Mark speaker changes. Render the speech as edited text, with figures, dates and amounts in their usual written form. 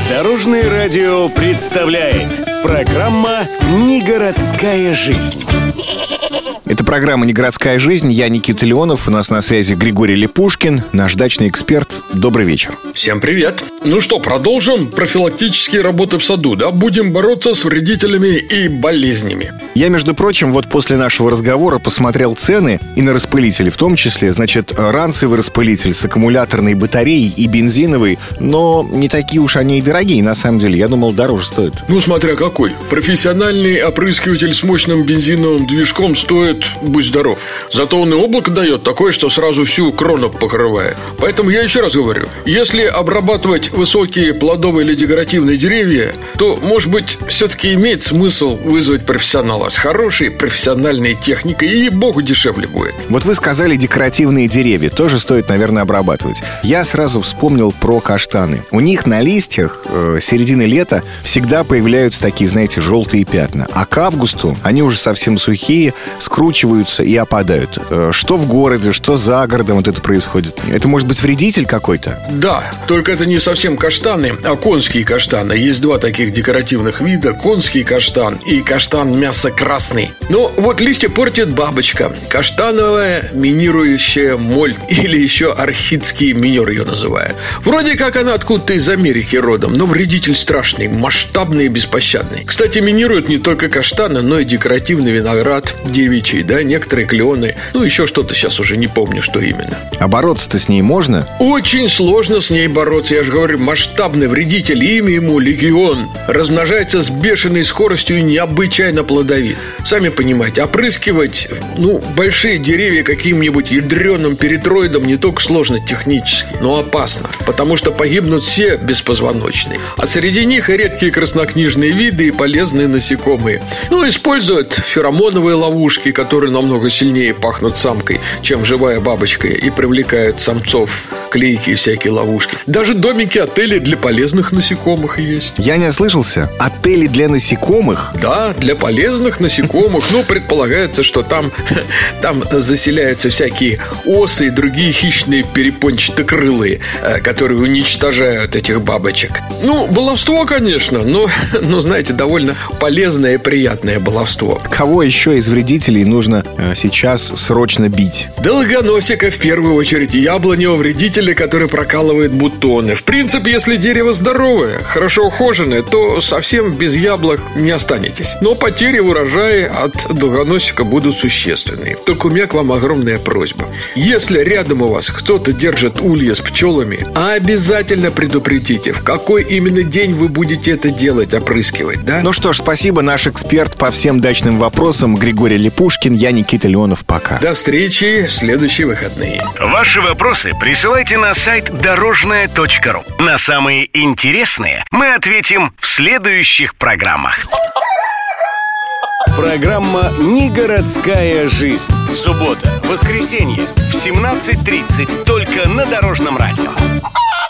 Speaker 1: Дорожное радио представляет программа «Не городская жизнь».
Speaker 2: Это программа «Не городская жизнь». Я Никита Леонов. У нас на связи Григорий Лепушкин, наш дачный эксперт. Добрый вечер.
Speaker 3: Всем привет. Ну что, продолжим профилактические работы в саду, да? Будем бороться с вредителями и болезнями.
Speaker 2: Я, между прочим, вот после нашего разговора посмотрел цены и на распылители в том числе. Значит, ранцевый распылитель с аккумуляторной батареей и бензиновый, но не такие уж они и дорогие, на самом деле. Я думал, дороже стоит.
Speaker 3: Ну, смотря какой. Профессиональный опрыскиватель с мощным бензиновым движком стоит, будь здоров. Зато он и облако дает такое, что сразу всю крону покрывает. Поэтому я еще раз говорю, если обрабатывать высокие плодовые или декоративные деревья, то, может быть, все-таки имеет смысл вызвать профессионала с хорошей профессиональной техникой, и богу дешевле будет.
Speaker 2: Вот вы сказали декоративные деревья, тоже стоит, наверное, обрабатывать. Я сразу вспомнил про каштаны. У них на листьях середины лета всегда появляются такие, знаете, желтые пятна. А к августу они уже совсем сухие, скручиваются и опадают. Что в городе, что за городом вот это происходит? Это может быть вредитель какой-то?
Speaker 3: Да, только это не совсем каштаны, а конские каштаны. Есть два таких декоративных вида: конский каштан и каштан мясо-красный. Но вот листья портит бабочка, каштановая минирующая моль, или еще орхидский минер ее называют. Вроде как она откуда-то из Америки родом, но вредитель страшный, масштабный и беспощадный. Кстати, минируют не только каштаны, но и декоративный виноград, девичий, да, некоторые клены, ну еще что-то, сейчас уже не помню, что именно.
Speaker 2: А бороться-то с ней можно?
Speaker 3: Очень сложно с ней бороться, я же говорю, масштабный вредитель, имя ему легион. Размножается с бешеной скоростью и необычайно плодовит. Сами понимаете, опрыскивать, большие деревья каким-нибудь ядреным перитроидом не только сложно технически, но опасно, потому что погибнут все беспозвоночные. А среди них и редкие краснокнижные виды, и полезные насекомые. Используют феромоновые ловушки, которые намного сильнее пахнут самкой, чем живая бабочка, и привлекают самцов. Клейкие всякие ловушки. Даже домики, отели для полезных насекомых есть.
Speaker 2: Я не ослышался? Отели для насекомых?
Speaker 3: Да, для полезных насекомых. Предполагается, что там заселяются всякие осы и другие хищные перепончатокрылые, которые уничтожают этих бабочек. Баловство, конечно, но, знаете, довольно полезное и приятное баловство.
Speaker 2: Кого еще из вредителей нужно сейчас срочно бить?
Speaker 3: Долгоносика в первую очередь, яблоневого вредителя, который прокалывает бутоны. В принципе, если дерево здоровое, хорошо ухоженное, то совсем без яблок не останетесь. Но потери в урожае от долгоносика будут существенные. Только у меня к вам огромная просьба. Если рядом у вас кто-то держит улья с пчелами, обязательно предупредите, в какой именно день вы будете это делать, опрыскивать, да?
Speaker 2: Ну что ж, спасибо, наш эксперт по всем дачным вопросам Григорий Лепушкин. Я Никита Леонов. Пока.
Speaker 3: До встречи в следующие выходные.
Speaker 1: Ваши вопросы присылайте на сайт дорожная.ру. На самые интересные мы ответим в следующих программах. Программа «Не городская жизнь». Суббота, воскресенье в 17:30 только на Дорожном радио.